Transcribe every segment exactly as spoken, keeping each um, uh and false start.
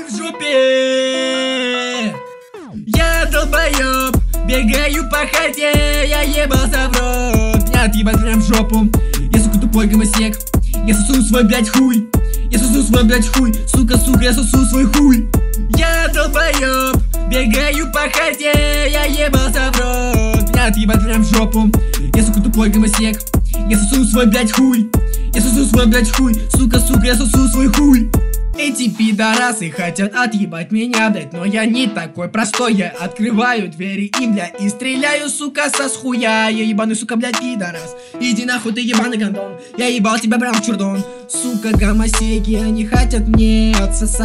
в жопе. Я долбоёб, бегаю по хате, я ебался в рот. Меня отъебать прям в жопу. Я, сука, тупой гомосек. Я сосу свой, блядь, хуй. Я сосу свой, блядь, хуй. Сука, сука, я сосу свой хуй. Я долбоёб, бегаю по хате, я ебался в рот. Меня отъебать прям в жопу. Я, сука, тупой гомосек. Я сосу свой, блядь, хуй. Я сосу свой, блядь, хуй. Сука, сука, я сосу свой хуй. Эти пидорасы хотят отъебать меня, блядь, но я не такой простой. Я открываю двери им, бля, и стреляю, сука, со схуя. Я ебаный, сука, блядь, пидорас. Иди нахуй, ты ебаный гондон. Я ебал тебя прям в чурдон. Сука, гомосеки, они хотят мне отсосать,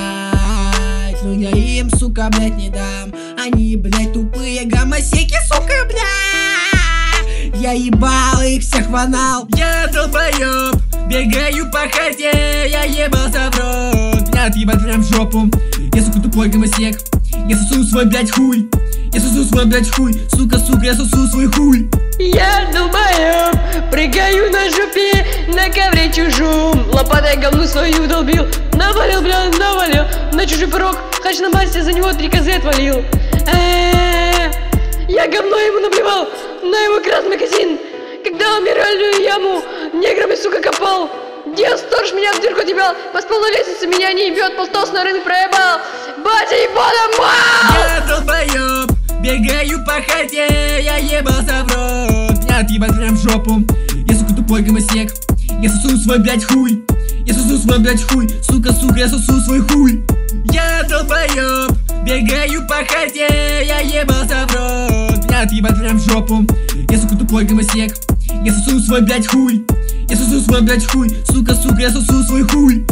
но я им, сука, блядь, не дам. Они, блядь, тупые гомосеки, сука, блядь. Я ебал их всех в анал. Я долбоёб, бегаю по хате, я ебался в рот. Меня отъебать прям в жопу. Я, сука, тупой гомосек. Я сосу свой, блядь, хуй. Я сосу свой, блядь, хуй. Сука, сука, я сосу свой хуй. Я долбоёб, прыгаю на жопе, на ковре чужом. Лопатой говну свою долбил. Навалил, бля, навалил на чужой порог. Хач на массе, за него три козы отвалил. Э-э-э. Я говно ему наплевал на его красный магазин. Когда умиральную яму неграми, сука, копал. Дед сторож меня в дырку дебал. Поспал на лестнице, меня не ебет, полтос на рынок проебал. Батя ебаный мал! Я долбоёб, бегаю по хате, я ебался в рот. Меня отъебать прям в жопу. Я, сука, тупой гомосек. Я сосу свой, блядь, хуй. Я сосу свой, блядь, хуй. Сука, сука, я сосу свой хуй. Я долбоёб, бегаю по хате, я ебался в рот. Меня отъебать прям в жопу. Я, сука, тупой гомосек. Я сосу свой, блядь, хуй. Я сосу свой, блядь, хуй. Сука, сука, я сосу свой хуй.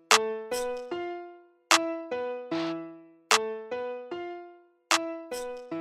You